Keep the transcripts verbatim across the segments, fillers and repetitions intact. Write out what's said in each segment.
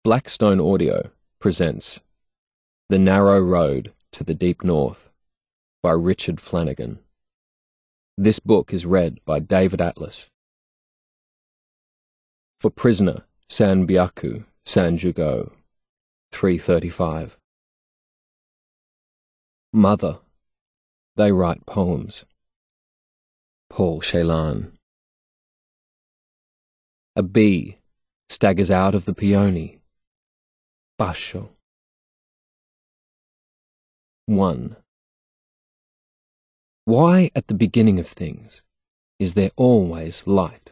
Blackstone Audio presents The Narrow Road to the Deep North by Richard Flanagan. This book is read by David Atlas. For prisoner San Byaku San Jugo, three thirty-five. Mother, they write poems. Paul Celan. A bee staggers out of the peony. Basho. one. Why at the beginning of things is there always light?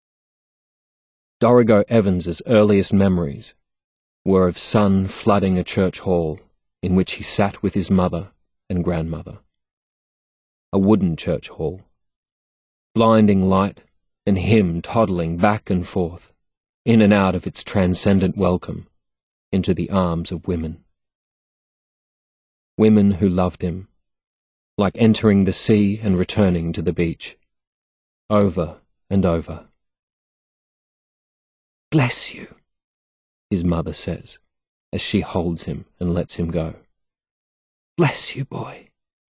Dorigo Evans's earliest memories were of sun flooding a church hall in which he sat with his mother and grandmother. A wooden church hall, blinding light and him toddling back and forth, in and out of its transcendent welcome, into the arms of women. Women who loved him, like entering the sea and returning to the beach, over and over. "Bless you," his mother says, as she holds him and lets him go. "Bless you, boy."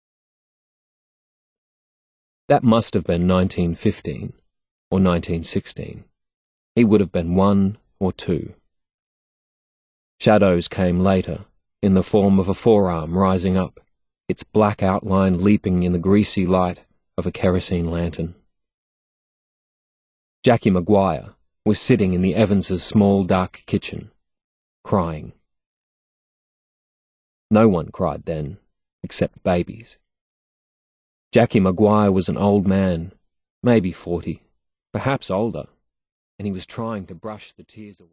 That must have been nineteen fifteen or nineteen sixteen. He would have been one or two. Shadows came later, in the form of a forearm rising up, its black outline leaping in the greasy light of a kerosene lantern. Jackie Maguire was sitting in the Evanses' small dark kitchen, crying. No one cried then, except babies. Jackie Maguire was an old man, maybe forty, perhaps older, and he was trying to brush the tears away.